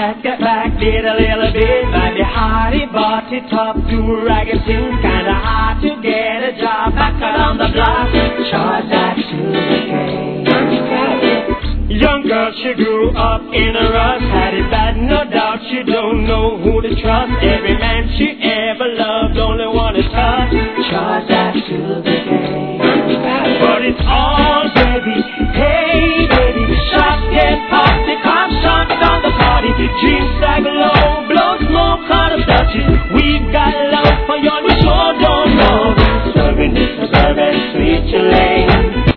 packed that back, did a little bit. Might be hardy, but it tough to ragged things. Kinda hard to get a job back out on the block. Charge that sugar cane. Young girl, she grew up in a rush. Had it bad, no doubt. She don't know who to trust. Every man she ever loved only wanted touch. Charge that sugar cane. But it's all baby. Hey baby, shots get popped, the cops shut down the party. Jeans